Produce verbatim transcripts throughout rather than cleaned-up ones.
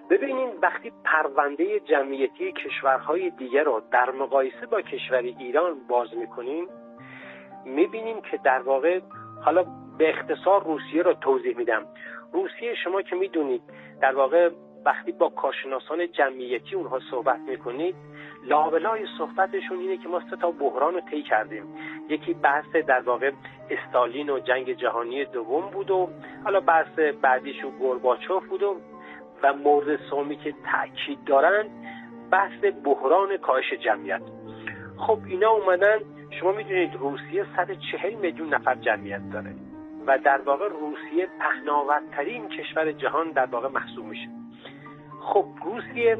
ببینید وقتی پرونده جمعیتی کشورهای دیگر رو در مقایسه با کشور ایران باز میکنیم، میبینیم که در واقع، حالا به اختصار روسیه رو توضیح میدم. روسیه شما که میدونید در واقع وقتی با کارشناسان جمعیتی اونها صحبت میکنید، لابلای صحبتشون اینه که ما سه تا بحران رو طی کردیم. یکی بحث در واقع استالین و جنگ جهانی دوم بود و حالا بحث بعدیش و گورباچوف بود و و مورد سومی که تأکید دارن بحث بحران کاهش جمعیت. خب اینا اومدن، شما میدونید روسیه صد و چهل میلیون نفر جمعیت داره و در واقع روسیه پهناورترین کشور جهان در واقع محسوب میشه. خب روسیه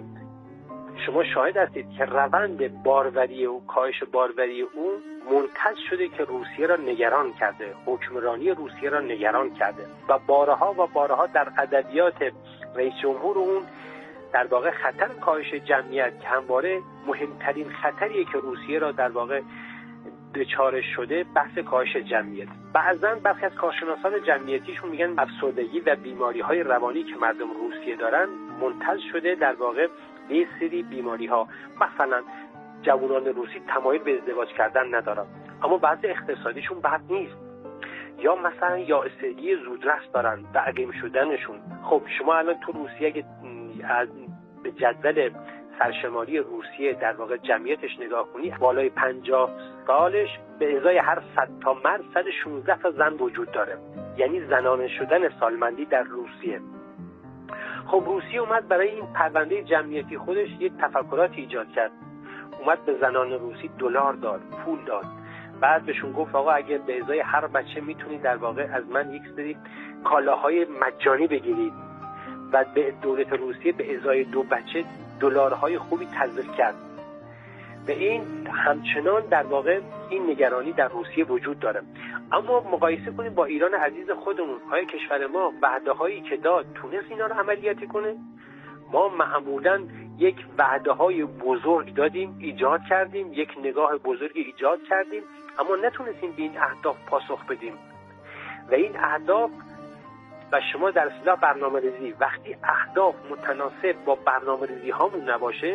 شما شاهد هستید که روند باروری و کاهش باروری اون منتج شده که روسیه را نگران کرده، حکمرانی روسیه را نگران کرده و بارها و بارها در ادبیات رئیس جمهور اون در واقع خطر کاهش جمعیت که همواره مهمترین خطریه که روسیه را در واقع دچار شده بحث کاهش جمعیت. بعضا برخی از کارشناسان جمعیتیشون میگن افسردگی و بیماری‌های روانی که مردم روسیه دارن منتج شده در واقع به یه سری بیماری‌ها. مثلا جوانان روسی تمایل به ازدواج کردن ندارن، اما بعضی اقتصادیشون بد نیست، یا مثلا یائسگی زودرس دارن و عقیم شدنشون. خب شما الان تو روسیه اگه از به جدول سرشماری روسیه در واقع جمعیتش نگاه کنی، بالای پنجاه سالش به ازای هر صد تا مرد صد و شانزده تا زن وجود داره، یعنی زنانه شدن سالمندی در روسیه. خب روسیه اومد برای این پرونده جمعیتی خودش یک تفکراتی ایجاد کرد، اومد به زنان روسی دلار داد، پول داد، بعد بهشون گفت آقا اگر به ازای هر بچه میتونید در واقع از من یک سری کالاهای مجانی بگیرید و به دولت روسیه به ازای دو بچه دلارهای خوبی تزریق کرد. به این همچنان در واقع این نگرانی در روسیه وجود داره. اما مقایسه کنیم با ایران عزیز خودمون، های کشور ما وعده هایی که داد تونست اینا رو عملیاتی کنه؟ ما معمولا یک وعده های بزرگ دادیم، ایجاد کردیم، یک نگاه بزرگ ایجاد کردیم، اما نتونستیم به این اهداف پاسخ بدیم. و این اهداف و شما در اصطلاح برنامه‌ریزی وقتی اهداف متناسب با برنامه‌ریزی هامون نباشه،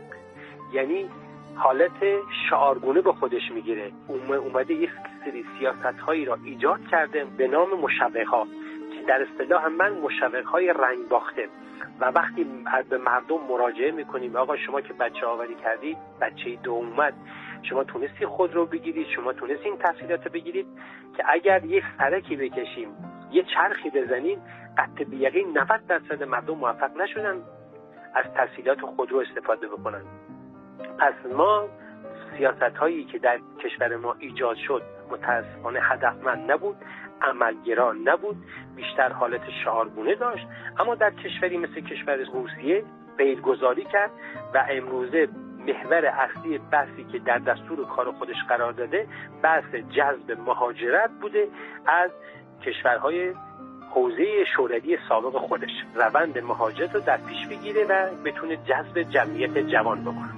یعنی حالت شعارگونه به خودش میگیره. اومده یک سری سیاست‌هایی را ایجاد کرده به نام مشوق‌ها که در اصطلاح من مشوق‌های رنگ باخته. و وقتی به مردم مراجعه میکنیم آقا شما که بچه آوری کردید، بچه دو اومد، شما تونستی خود رو بگیرید، شما تونستی این تحصیلات بگیرید، که اگر یک سرکی بکشیم، یه چرخی بزنیم، قطع به یقین نود درصد مردم موفق نشدن از تحصیلات خود رو استفاده بکنن. پس ما سیاست هایی که در کشور ما ایجاد شد متاسفانه هدفمند نبود، عملگرا نبود، بیشتر حالت شعارگونه داشت. اما در کشوری مثل کشور روسیه پیگذاری کرد و امروزه محور اصلی بحثی که در دستور کار خودش قرار داده بحث جذب مهاجرت بوده از کشورهای حوزه شوروی سابق خودش. روند مهاجرت رو در پیش بگیره و بتونه جذب جمعیت جوان بکنه.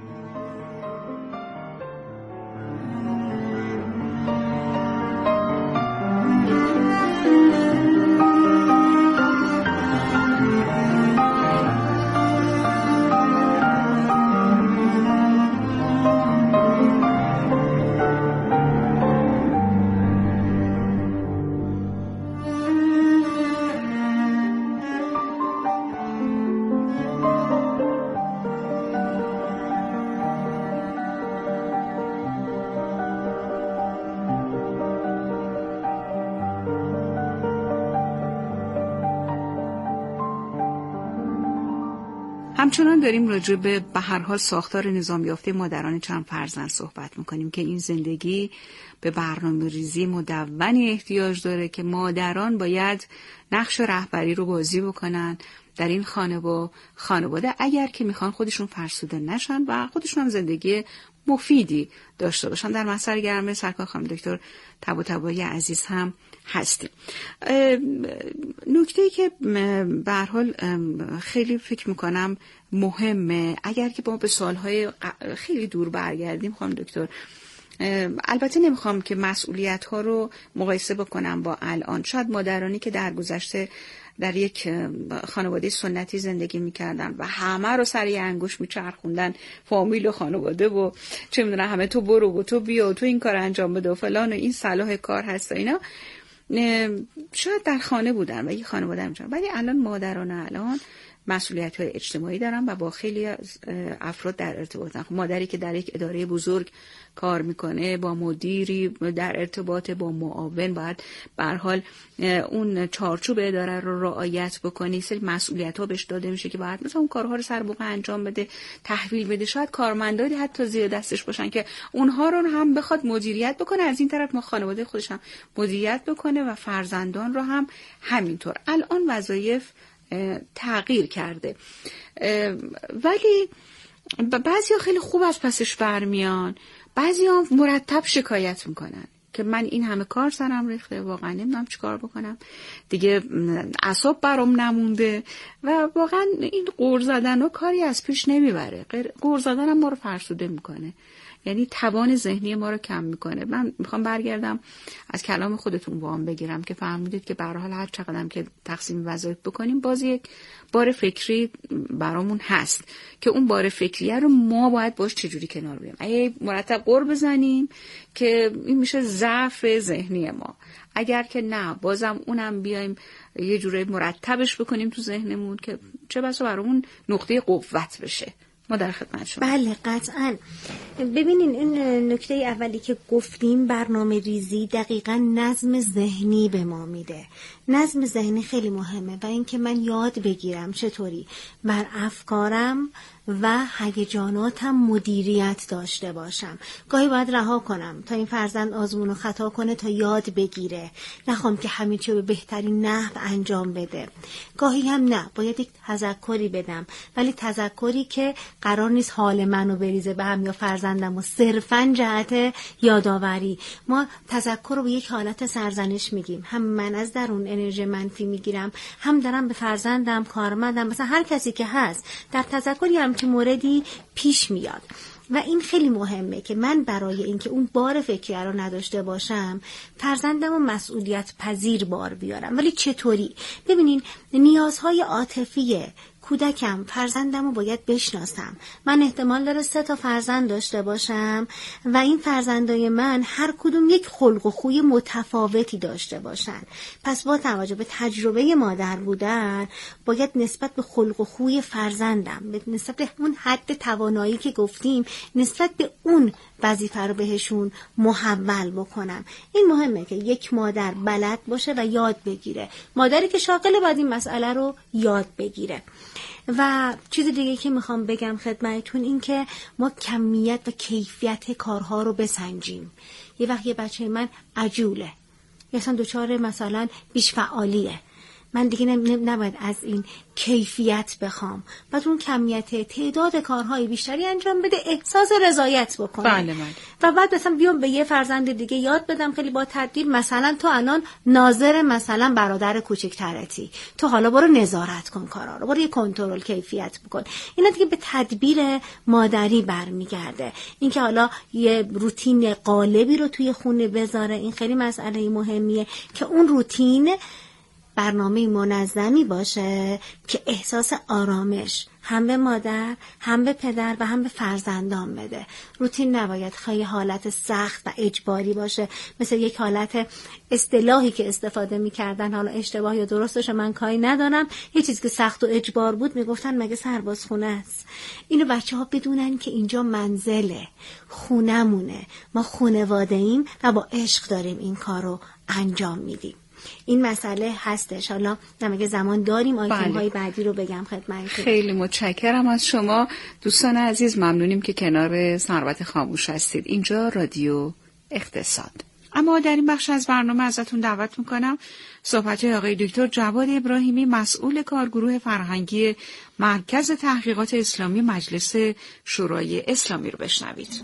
همچنان داریم راجع به به هر حال ساختار نظام یافته مادران چند فرزند صحبت میکنیم که این زندگی به برنامه‌ریزی مدونی احتیاج داره که مادران باید نقش رهبری رو بازی بکنن در این خانه و خانواده اگر که میخوان خودشون فرسوده نشن و خودشون هم زندگی مفیدی داشته باشن. در مسئله گرمه سرکار خانم دکتر طباطبایی عزیز هم هستیم. نکته‌ای که به هر حال خیلی فکر میکنم مهمه، اگر که ما به سالهای خیلی دور برگردیم خانم دکتر، البته نمیخوام که مسئولیت ها رو مقایسه بکنم با الان. شاید مادرانی که در گذشته در یک خانواده سنتی زندگی میکردن و همه رو سر یه انگوش میچرخوندن، فامیل و خانواده و چه میدونم همه تو برو و تو بیا و تو این کار انجام بده و فلان و این صلاح کار هست و اینا، شاید در خانه بودن و یه خانواده انجام. ولی الان مادران الان مسئولیت‌های اجتماعی دارن و با خیلی از افراد در ارتباطن. مادری که در یک اداره بزرگ کار میکنه با مدیری در ارتباط، با معاون، باید به هر حال اون چارچوب اداره رو رعایت بکنه. سری مسئولیت‌ها بهش داده میشه که باید مثلا اون کارها رو سر موقع انجام بده، تحویل بده. شاید کارمندانی حتی زیر دستش باشن که اونها رو هم بخواد مدیریت بکنه، از این طرف ما خانواده خودش هم مدیریت بکنه و فرزندان رو هم همینطور. الان وظایف تغییر کرده، ولی بعضیا خیلی خوب از پسش برمیان، بعضیا مرتب شکایت میکنن که من این همه کار سرم ریخته، واقعا نمیدونم چیکار بکنم، دیگه اعصاب برام نمونده. و واقعا این غر زدن و کاری از پیش نمیبره. غر زدن هم ما رو فرسوده میکنه، یعنی توان ذهنی ما رو کم میکنه. من میخوام برگردم از کلام خودتون وام بگیرم که فهمیدید که به هر حال هر چقدرم که تقسیم وظایف بکنیم باز یک بار فکری برامون هست که اون بار فکریه رو ما باید باش چجوری کنار بیایم. اگه مرتب غر بزنیم که این میشه ضعف ذهنی ما، اگر که نه بازم اونم بیایم یه جوری مرتبش بکنیم تو ذهنمون که چه بسا برامون نقطه قوت بشه. ما در خدمت شما. بله قطعاً. ببینین این نکته اولی که گفتیم، برنامه ریزی دقیقاً نظم ذهنی به ما میده. نظم ذهنی خیلی مهمه و اینکه من یاد بگیرم چطوری بر افکارم و هیجاناتم مدیریت داشته باشم. گاهی باید رها کنم تا این فرزند آزمون و خطا کنه تا یاد بگیره، نخوام که همین چیو به بهترین نحو انجام بده. گاهی هم نه، باید یک تذکری بدم، ولی تذکری که قرار نیست حال منو بریزه به هم یا فرزندم و صرفاً جهت یادآوری. ما تذکر رو به یک حالت سرزنش میگیم، هم من از درون انرژی منفی میگیرم، هم دارم به فرزندم، کارمندم، مثلا هر کسی که هست در تذکری هم که موردی پیش میاد. و این خیلی مهمه که من برای اینکه اون بار فکری رو نداشته باشم فرزندم رو مسئولیت پذیر بار بیارم. ولی چطوری؟ ببینین نیازهای عاطفی کودکم، فرزندم رو باید بشناسم. من احتمال داره سه تا فرزند داشته باشم و این فرزندای من هر کدوم یک خلق و خوی متفاوتی داشته باشن. پس با توجه به تجربه مادر بودن باید نسبت به خلق و خوی فرزندم، نسبت به اون حد توانایی که گفتیم، نسبت به اون وظیفه رو بهشون محول بکنم. این مهمه که یک مادر بلد باشه و یاد بگیره. مادری که شاغله باید این مسئله رو یاد بگیره. و چیز دیگه که میخوام بگم خدمتتون این که ما کمیت و کیفیت کارها رو بسنجیم. یه وقت یه بچه من عجوله، یا اصلا دوچار مثلا بیش فعالیه، من دیگه نباید از این کیفیت بخوام، بعد اون کمیت تعداد کارهای بیشتری انجام بده، احساس رضایت بکنه. بله بله. و بعد مثلا بیام به یه فرزند دیگه یاد بدم خیلی با تدبیر، مثلا تو الان ناظر مثلا برادر کوچکترتی، تو حالا برو نظارت کن کارا رو، برو یه کنترل کیفیت بکن. اینا دیگه به تدبیر مادری برمیگرده. اینکه حالا یه روتین قالبی رو توی خونه بذاره، این خیلی مسئله مهمیه که اون روتین برنامه منظمی باشه که احساس آرامش هم به مادر، هم به پدر و هم به فرزندان بده. روتین نباید خیلی حالت سخت و اجباری باشه، مثل یک حالت اصطلاحی که استفاده می‌کردن، حالا اشتباه یا درستش من کاری ندارم، یه چیزی که سخت و اجبار بود میگفتن مگه سربازخونه است. اینو بچه‌ها بدونن که اینجا منزله، خونمونه، ما خانواده‌ایم و با عشق داریم این کارو انجام میدیم. این مسئله هستش. حالا نمگه زمان داریم آیتم های بعدی رو بگم خدمتتون. خیلی متشکرم از شما دوستان عزیز، ممنونیم که کنار ثروت خاموش هستید. اینجا رادیو اقتصاد. اما در این بخش از برنامه ازتون دعوت میکنم صحبت آقای دکتر جواد ابراهیمی، مسئول کارگروه فرهنگی مرکز تحقیقات اسلامی مجلس شورای اسلامی رو بشنوید.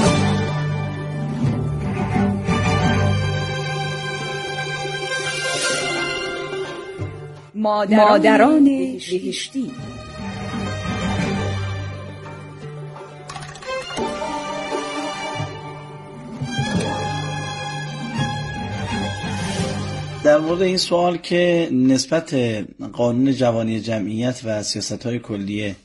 مادران, مادران بهشتی. در مورد این سوال که نسبت قانون جوانی جمعیت و سیاست‌های کلی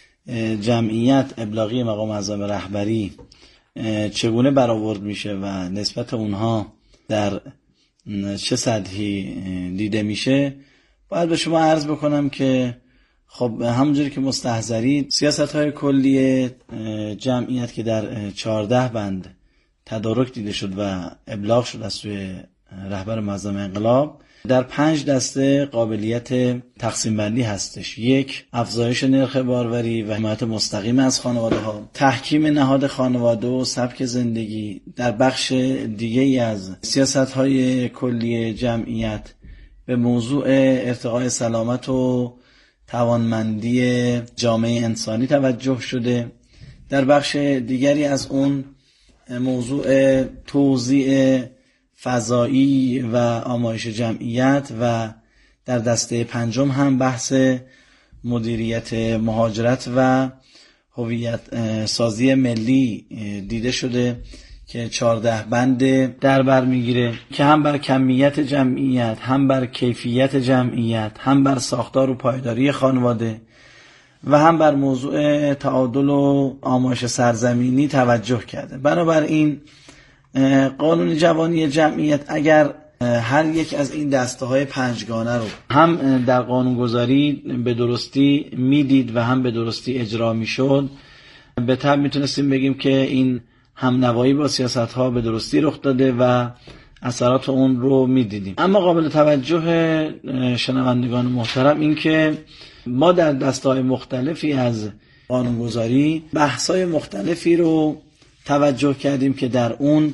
جمعیت ابلاغی مقام اعظم رهبری چگونه برآورد میشه و نسبت اونها در چه سطحی دیده میشه، باید به شما عرض بکنم که خب همونجوری که مستحضرید سیاست‌های کلی جمعیت که در چهارده بند تدارک دیده شد و ابلاغ شد از سوی رهبر معظم انقلاب، در پنج دسته قابلیت تقسیم بندی هستش. یک، افزایش نرخ باروری و حمایت مستقیم از خانواده ها، تحکیم نهاد خانواده و سبک زندگی. در بخش دیگه ای از سیاست های کلی جمعیت به موضوع ارتقای سلامت و توانمندی جامعه انسانی توجه شده. در بخش دیگری از اون موضوع توزیع فضایی و آمایش جمعیت و در دسته پنجم هم بحث مدیریت مهاجرت و هویت سازی ملی دیده شده که چهارده بند در بر میگیره که هم بر کمیت جمعیت، هم بر کیفیت جمعیت، هم بر ساختار و پایداری خانواده و هم بر موضوع تعادل و آمایش سرزمینی توجه کرده. بنابراین قانون جوانی جمعیت اگر هر یک از این دسته های پنجگانه رو هم در قانونگذاری به درستی میدید و هم به درستی اجرا میشد، به طبع میتونستیم بگیم که این هم نوایی با سیاست ها به درستی رخ داده و اثرات اون رو میدیدیم. اما قابل توجه شنوندگان محترم این که ما در دسته های مختلفی از قانونگذاری بحث های مختلفی رو توجه کردیم که در اون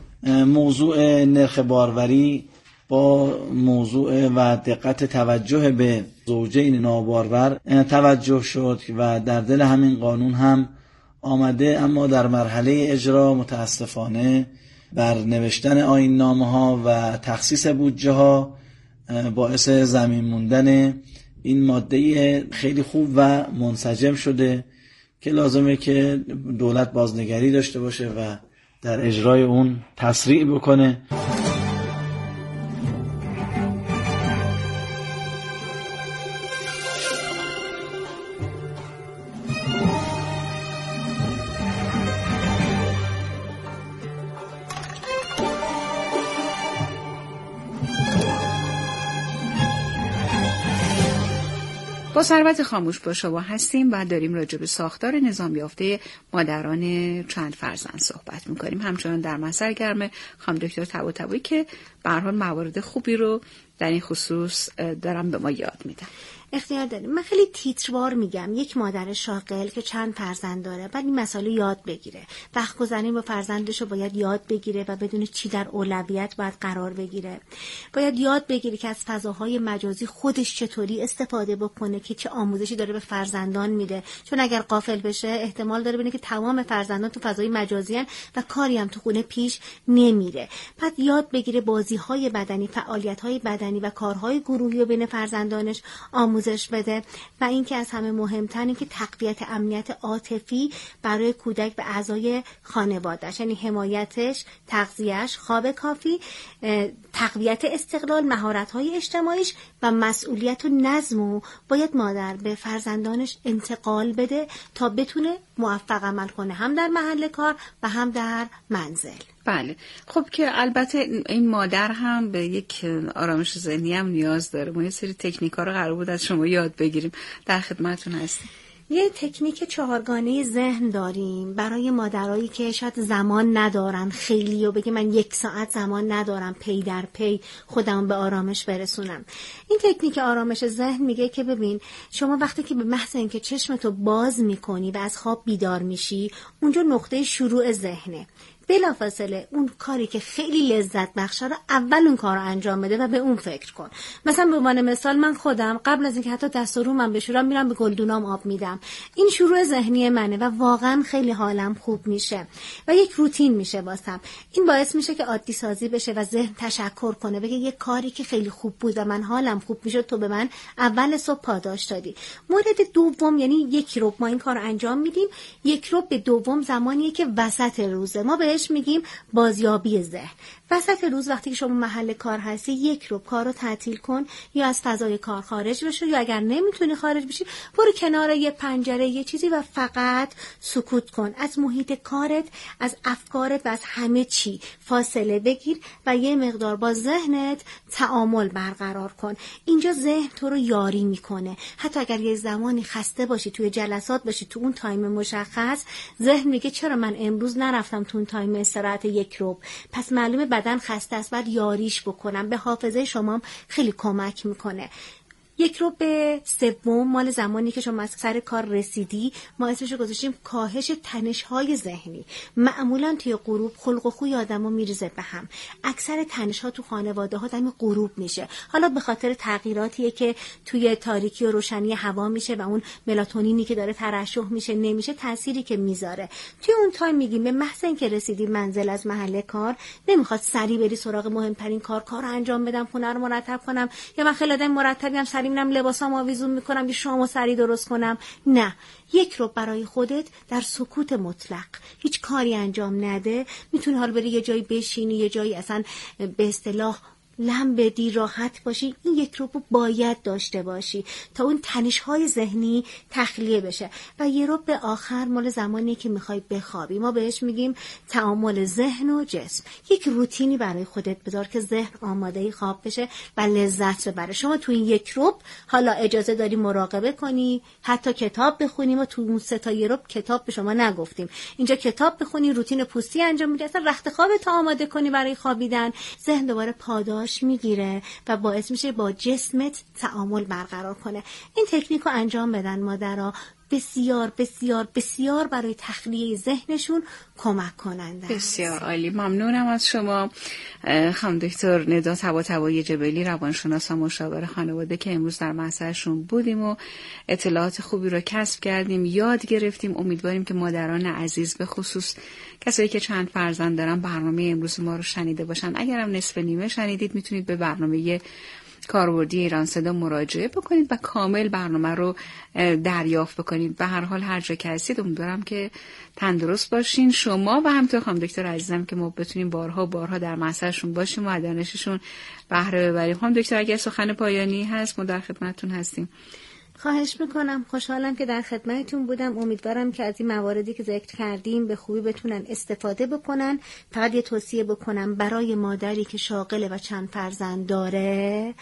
موضوع نرخ باروری با موضوع و دقت توجه به زوجین نابارور توجه شد و در دل همین قانون هم آمده، اما در مرحله اجرا متاسفانه بر نوشتن آیین نامه ها و تخصیص بودجه ها باعث زمین موندن این ماده خیلی خوب و منسجم شده که لازمه که دولت بازنگری داشته باشه و در اجرای اون تسریع بکنه. با ثروت خاموش با شما هستیم و داریم راجع به ساختار نظام یافته مادران چند فرزند صحبت میکنیم. همچنان در مسئله گرم خانم دکتر طباطبایی که به هر حال موارد خوبی رو در این خصوص دارم به ما یاد میدن. اختیار داریم. من خیلی تیتروار میگم یک مادر شاغل که چند فرزند داره بعد این مسئله یاد بگیره، وقت گذاری با فرزندش رو باید یاد بگیره و بدون چی در اولویت باید قرار بگیره. باید یاد بگیره که از فضاهای مجازی خودش چطوری استفاده بکنه که چه آموزشی داره به فرزندان میده، چون اگر غافل بشه احتمال داره ببینه که تمام فرزندان تو فضای مجازی هن و کاری هم تو خونه پیش نمیره. بعد یاد بگیره بازی‌های بدنی، فعالیت‌های بدنی و کارهای گروهی رو بین فرزندانش آموزش بده و این که از همه مهمتر این که تقویت امنیت عاطفی برای کودک و اعضای خانواده‌اش، یعنی حمایتش، تغذیه‌اش، خواب کافی، تقویت استقلال، مهارت‌های اجتماعیش و مسئولیت و نظم باید مادر به فرزندانش انتقال بده تا بتونه موفق عمل کنه، هم در محل کار و هم در منزل. بله، خب که البته این مادر هم به یک آرامش ذهنی هم نیاز داره. ما یه سری تکنیک‌ها رو قرار بود از شما یاد بگیریم، در خدمتتون هستیم. یه تکنیک چهارگانه ذهن داریم برای مادرایی که شاید زمان ندارن خیلی و بگه من یک ساعت زمان ندارم پی در پی خودم به آرامش برسونم. این تکنیک آرامش ذهن میگه که ببین شما وقتی که به محض اینکه چشمتو باز میکنی و از خواب بیدار میشی، اونجا نقطه شروع ذهنه. بلافاصله اون کاری که خیلی لذت بخشه رو اول اون کار رو انجام بده و به اون فکر کن. مثلا به عنوان مثال من خودم قبل از اینکه حتی دست و رومم بشورم میرم به گلدونام آب میدم. این شروع ذهنی منه و واقعا خیلی حالم خوب میشه و یک روتین میشه واسم. این باعث میشه که عادی سازی بشه و ذهن تشکر کنه، بگه یک کاری که خیلی خوب بود و من حالم خوب میشه تو به من اول صبح پاداش دادی. مورد دوم یعنی یک ربع ما این کار انجام میدیم. یک ربع دوم زمانیه که وسط روزه ما به بهش میگیم بازیابی ذهن. وسط روز وقتی که شما محل کار هستی، یک رو کار رو تعطیل کن، یا از فضای کار خارج بشو، یا اگر نمیتونی خارج بشی برو کنار یه پنجره یه چیزی و فقط سکوت کن. از محیط کارت، از افکارت و از همه چی فاصله بگیر و یه مقدار با ذهنت تعامل برقرار کن. اینجا ذهن تو رو یاری میکنه. حتی اگر یه زمانی خسته باشی، توی جلسات باشی، تو اون تایم مشخص، ذهن میگه چرا من امروز نرفتم تو اون تایم استراحت یک ربع، پس معلومه بدن خسته است، باید یاریش بکنم. به حافظه شما خیلی کمک میکنه. یک رو به سوم مال زمانی که شما از سر کار رسیدی، ما اسمشو گذاشتیم کاهش تنش‌های ذهنی. معمولاً توی غروب خلق و خوی آدمو میریزه به هم. اکثر تنش‌ها تو خانواده‌ها دم غروب میشه. حالا به خاطر تغییراتیه که توی تاریکی و روشنی هوا میشه و اون ملاتونینی که داره ترشح میشه نمیشه، تأثیری که میذاره. توی اون تایم میگیم به محض اینکه رسیدی منزل از محل کار، نمیخواد سریع بری سراغ مهمترین کار کار انجام بدم، خونه رو مرتب کنم، یا من خیلی آدم مرتبیم سریع میرم لباسام آویزون میکنم یا شامو سریع درست کنم. نه، یک رو برای خودت در سکوت مطلق، هیچ کاری انجام نده. میتونی حال بری یه جایی بشینی، یه جایی اصلا به اصطلاح لم بدی، راحت باشی. این یک رو باید داشته باشی تا اون تنش‌های ذهنی تخلیه بشه. و یه رو به آخر مال زمانی که میخوای بخوابی، ما بهش میگیم تعامل ذهن و جسم. یک روتینی برای خودت بذار که ذهن آماده خواب بشه و لذت ببره. شما تو این یک رو حالا اجازه داری مراقبه کنی، حتی کتاب بخونی. ما تو اون سه تا یه رو کتاب به شما نگفتیم، اینجا کتاب بخونی، روتین پوستی انجام میدی، اصلا رخت خوابت آماده کنی برای خوابیدن. ذهن دوباره پاداش میگیره و باعث میشه با جسمت تعامل برقرار کنه. این تکنیک رو انجام بدن مادرها، بسیار بسیار بسیار برای تخلیه ذهنشون کمک کننده. بسیار عالی، ممنونم از شما خانم دکتر ندا طباطبایی جبلی، روانشناس و مشاور خانواده، که امروز در محضرشون بودیم و اطلاعات خوبی رو کسب کردیم، یاد گرفتیم. امیدواریم که مادران عزیز، به خصوص کسایی که چند فرزند دارن، برنامه امروز ما رو شنیده باشن. اگرم نصف نیمه شنیدید، میتونید به برنامه کاربردی ایران صدا مراجعه بکنید و کامل برنامه رو دریافت بکنید. به هر حال هر جا که هستید امیدوارم که تندرست باشین، شما و همینطور خانم دکتر عزیزم، که ما بتونیم بارها بارها در محضرشون باشیم و از دانششون بهره ببریم. خانم دکتر اگه سخن پایانی هست ما در خدمتتون هستیم. خواهش میکنم. خوشحالم که در خدمتتون بودم. امیدوارم که از این مواردی که ذکر کردیم به خوبی بتونن استفاده بکنن. فقط یه توصیه بکنم برای مادری که شاغله و چند فرزند داره،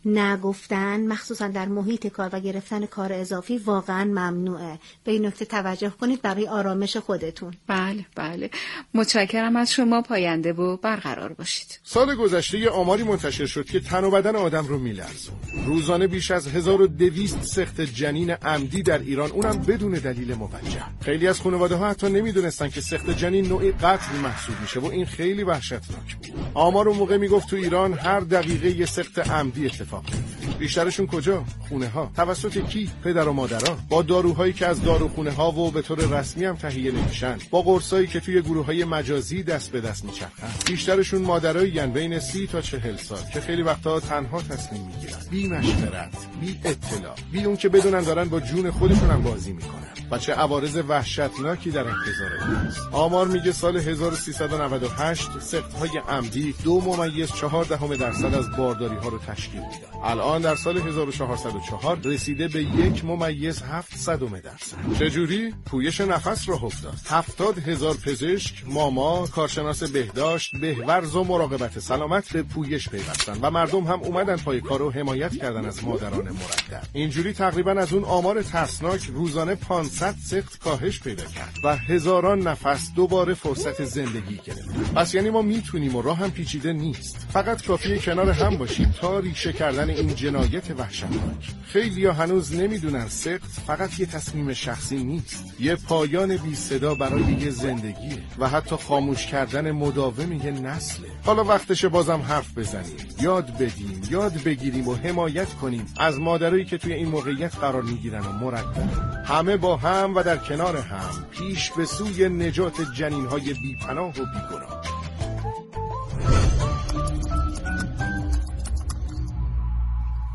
نگفتن مخصوصا در محیط کار و گرفتن کار اضافی واقعا ممنوعه. به این نکته توجه کنید برای آرامش خودتون. بله بله، متشکرم از شما. پاینده و برقرار باشید. سال گذشته یه آماری منتشر شد که تن و بدن آدم رو میلرزون. روزانه بیش از هزار و دویست سقط جنین عمدی در ایران، اونم بدون دلیل موجه. خیلی از خانواده‌ها حتی نمیدونستن که سقط جنین نوعی قتل محسوب میشه و این خیلی وحشتناک بود. آمار اون موقع میگفت تو ایران هر دقیقه یه سقط عمدی اتفاق میفته. بیشترشون کجا؟ خونه ها. توسط کی؟ پدر و مادرها. با داروهایی که از داروخونه ها و به طور رسمی هم تهیه نمیشن، با قرصایی که توی گروه‌های مجازی دست به دست میچرخن. بیشترشون مادرایی بین سی تا چهل سال که خیلی وقتا تنها تصمیم میگیرن، بی مشورت، بی اطلاع، بی اون که بدونن دارن با جون خودشون هم بازی میکنن. و چه عوارض وحشتناکی در انتظار اونست. آمار میگه سال هزار و سیصد و نود و هشت سقط‌های عمدی دو ممیز چهار دهم درصد از بارداری‌ها رو تشکیل میداد. الان در سال هزار و چهارصد و چهار رسیده به یک ممیز هفت صدم درصد. چجوری؟ پویش نفس راه افتاد. هفتاد هزار پزشک، ماما، کارشناس بهداشت، بهورز و مراقبت سلامت به پویش پیوستن و مردم هم اومدن پای کار و حمایت کردن از مادران مردد. اینجوری تقریبا از اون آمار ترسناک روزانه پانصد سقط کاهش پیدا کرد و هزاران نفس دوباره فرصت زندگی گرفت. پس یعنی ما میتونیم و راه هم پیچیده نیست. فقط کافیه کنار هم باشیم تا ریشه کردن این جنایت وحشتناک. خیلی‌ها هنوز نمیدونن سقط فقط یه تصمیم شخصی نیست، یه پایان بی صدا برای یه زندگیه و حتی خاموش کردن مداوم یه نسله. حالا وقتشه بازم حرف بزنیم، یاد بدیم، یاد بگیریم و حمایت کنیم از مادرایی که توی این موقعیت قرار میگیرن و مرددن. همه با هم و در کنار هم پیش به سوی نجات جنین‌های بی‌پناه و بی‌گناه.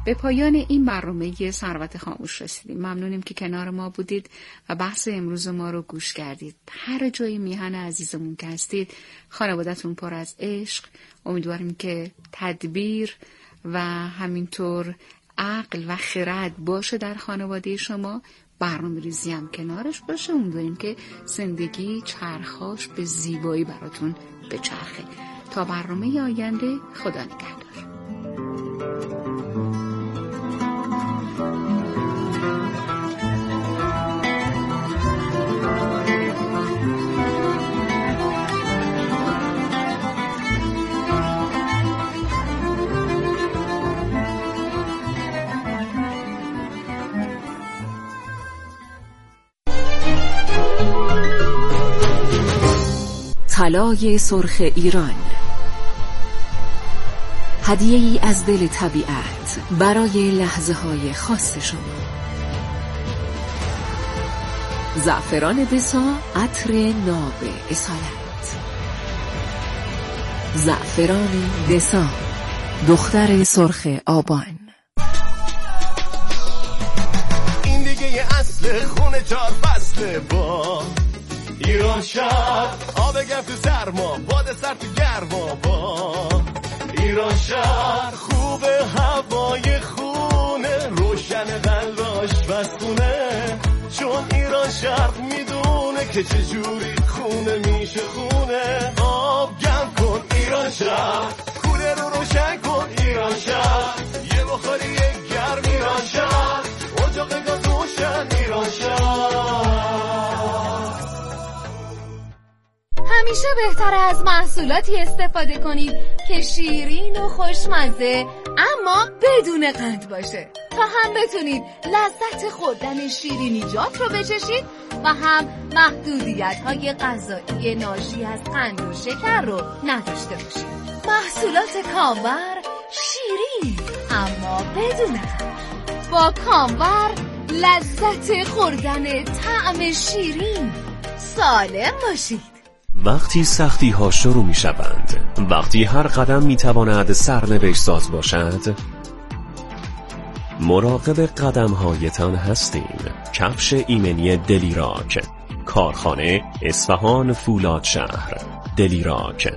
به پایان این برنامه ثروت خاموش رسیدیم. ممنونیم که کنار ما بودید و بحث امروز ما رو گوش کردید. هر جای میهن عزیزمون که هستید، خانوادتون پر از عشق. امیدواریم که تدبیر و همینطور عقل و خرد باشه در خانواده شما. برنامه ریزی هم کنارش باشه. امیدواریم که زندگی چرخاش به زیبایی براتون بچرخه. تا برنامه آینده، خدا نگهدار. طلای سرخ ایران، هدیه ای از دل طبیعت برای لحظه های خاص شما. زعفران دسا، عطر ناب اصالت. زعفران دسا، دختر سرخ آبان. این دیگه اصل خونه چار فصله با ایران شهر. آب گرم تو سرما، باد سر تو گرما با ایران شهر. خوبه هوای خونه، روشن قلاش بستونه، چون ایران شهر میدونه که چجوری خونه میشه خونه. آب گرم کن ایران شهر، کوله رو روشن کن ایران شهر، یه بخاری یک گرم ایران شهر، اجاق گاز روشن ایران شهر. همیشه بهتره از محصولاتی استفاده کنید که شیرین و خوشمزه اما بدون قند باشه، تا هم بتونید لذت خوردن شیرینیجات رو بچشید و هم محدودیت‌های غذایی ناشی از قند و شکر رو نداشته باشید. محصولات کامور شیرین اما بدون قند. با کامور لذت خوردن طعم شیرین. سالم باشید. وقتی سختی ها شروع می شوند، وقتی هر قدم می تواند سرنوشت ساز باشد، مراقب قدم هایتان هستیم. کفش ایمنی دلیراک، کارخانه اصفهان فولاد شهر. دلیراک.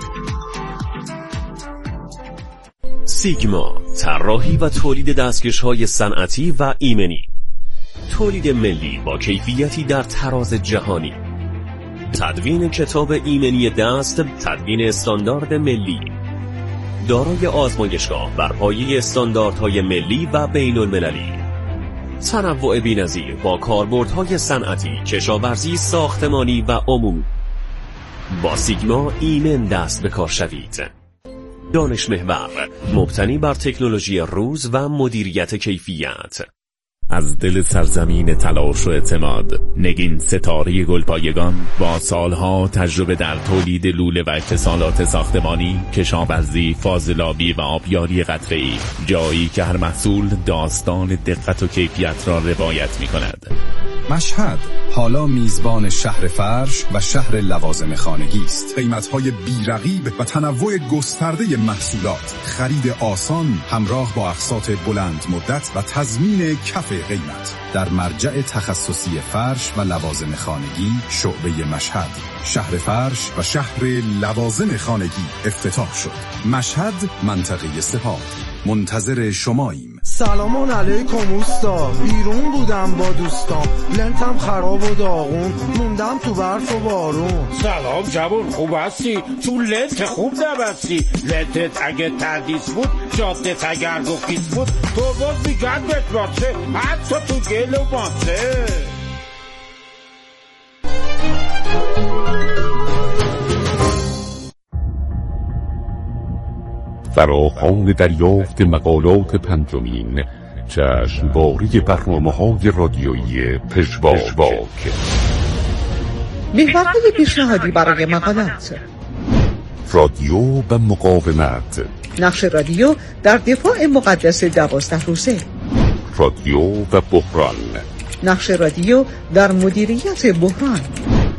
سیگما، طراحی و تولید دستکش های صنعتی و ایمنی. تولید ملی با کیفیتی در تراز جهانی. تدوین کتاب ایمنی دست، تدوین استاندارد ملی، دارای آزمایشگاه بر پایه استانداردهای ملی و بین المللی. تنوع بی‌نظیر با کاربردهای صنعتی، کشاورزی، ساختمانی و عموم. با سیگما ایمن دست به کار شوید. دانش محور، مبتنی بر تکنولوژی روز و مدیریت کیفیت. از دل سرزمین تلاش و اعتماد، نگین ستاره گلپایگان با سالها تجربه در تولید لوله و اتصالات ساختمانی، کشاورزی، فاضلابی و آبیاری قطره‌ای، جایی که هر محصول داستان دقت و کیفیت را روایت می‌کند. مشهد حالا میزبان شهر فرش و شهر لوازم خانگی است. قیمت‌های بی‌رقیب و تنوع گسترده محصولات، خرید آسان همراه با اقساط بلند مدت و تضمین کف قیمت در مرجع تخصصی فرش و لوازم خانگی شعبه مشهد. شهر فرش و شهر لوازم خانگی افتتاح شد. مشهد، منطقه سپاه. منتظر شماییم. سلام علیکم اوستا، بیرون بودم با دوستام، لنتم خراب و داغون، موندم تو برف و بارون. سلام جوون، خوب هستی؟ تو لنت خوب نبستی؟ لنتت اگه تردیس بود، جادت اگر گفیز بود، تو باز میگن بشماسه، حتی تو گل و ماسه. فراخوان دریافت مقالات پنجمین جشنواره برنامه‌های رادیویی پژواک. محورهای پیشنهادی برای مقالات: رادیو و مقاومت، نقش رادیو در دفاع مقدس دوازده روزه، رادیو و بحران، نقش رادیو در مدیریت بحران،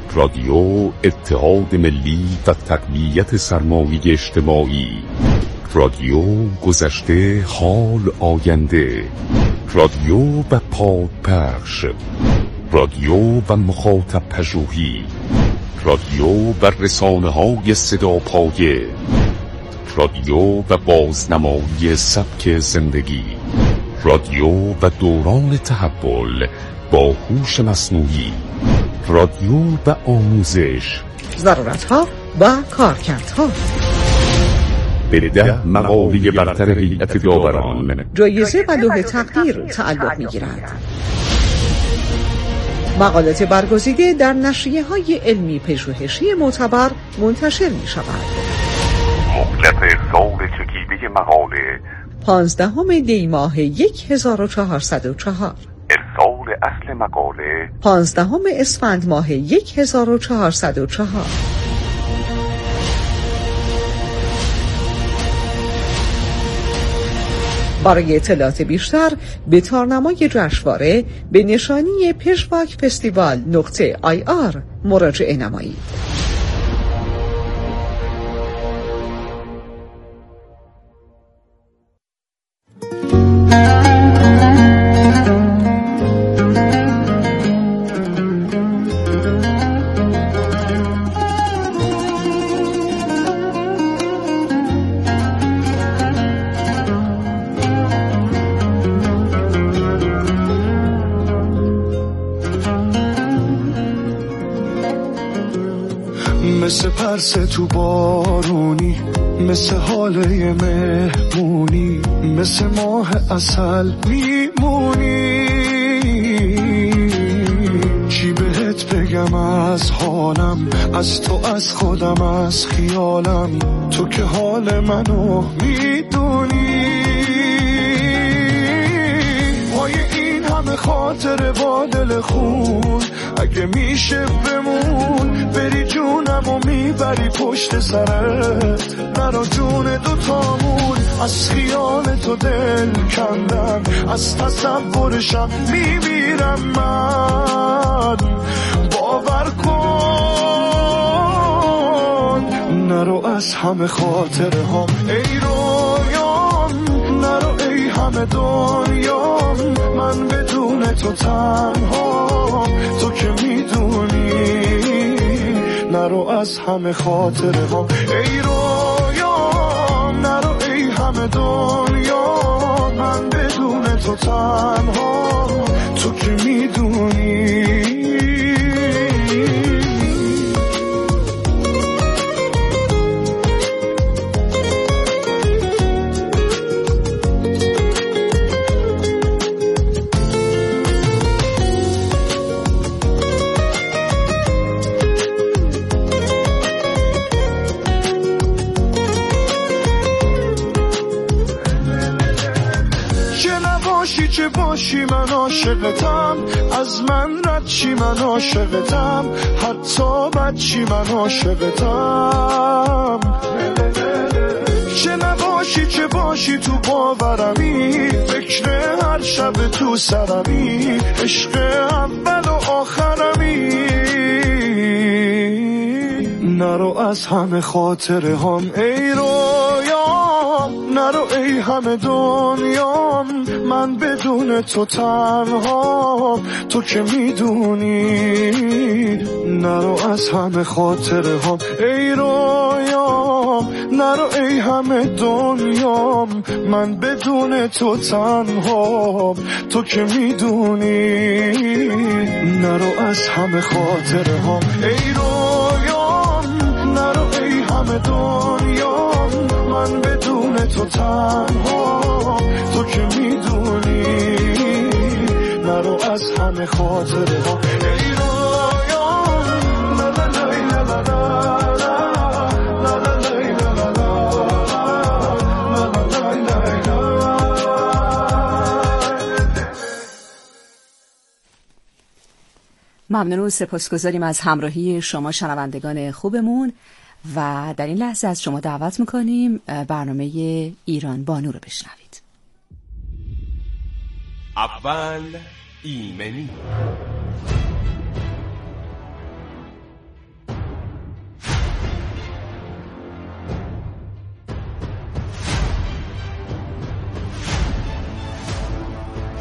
رادیو اتحاد ملی و تقویت سرمایه اجتماعی، رادیو گذشته، حال، آینده. رادیو و پادپخش. رادیو و مخاطب پژوهی. رادیو و رسانه های صدا پایه. رادیو و بازنمایی سبک زندگی. رادیو و دوران تحول با هوش مصنوعی. رادیو و آموزش. ضرورتها و کارکردها. به ده مقاله برتر هیئت داوران جایزه و لوح تقدیر تعلق می‌گیرد. مقالات برگزیده در نشریه‌های علمی پژوهشی معتبر منتشر می‌شود. مهلت ارسال چکیده مقاله پانزدهم دی ماه یک هزار و چهارصد و چهار. ارسال اصل مقاله پانزدهم اسفند ماه یک هزار و چهارصد و چهار. برای اطلاعات بیشتر به تارنمای جشنواره به نشانی پژواک فستیوال نقطه آی آر مراجعه نمایید. مثل پرسه تو بارونی، مثل حاله مهمونی، مثل ماه عسل میمونی. چی بهت بگم از حالم، از تو، از خودم، از خیالم، تو که حال منو میدونی. وای این همه خاطر با دل خون، اگه میشه بمون بری جونم و میبری پشت سرت، نرا جون دوتامون. از خیال تو دل کندم، از تصورشم میمیرم من. باور کن نرو از همه خاطره هم ای رویام، نرو ای همه دنیام، من بدون تو تنها، تو که میدونی. نرو از همه خاطره ها ای رویام، نرو ای همه دنیا، من بدون تو تنها، تو که میدونی. چه باشی من عاشقتم، از من رد چی من عاشقتم، حتی بد چی من عاشقتم. چه نباشی چه باشی تو باورمی، فکر هر شب تو سرمی، عشق اول و آخرمی. نرو از همه خاطره هم ای رویام، نرو ای همه دنیام، من بدون تو تنها، تو که میدونی. نرو از همه خاطره هم ای رویام، نرو ای همه دنیام، من بدون تو تنها، تو که میدونی. نرو از همه خاطره هم ای رویام، نرو ای همه دنیام، من بدون تو تنها، تو که میدونی. نرو از همه خاطره ها ای رویام، لا لا لا لا لا ممنون و سپاسگزاریم از همراهی شما شنوندگان خوبمون و در این لحظه از شما دعوت میکنیم برنامه ایران بانو رو بشنوید. اول ایمنی.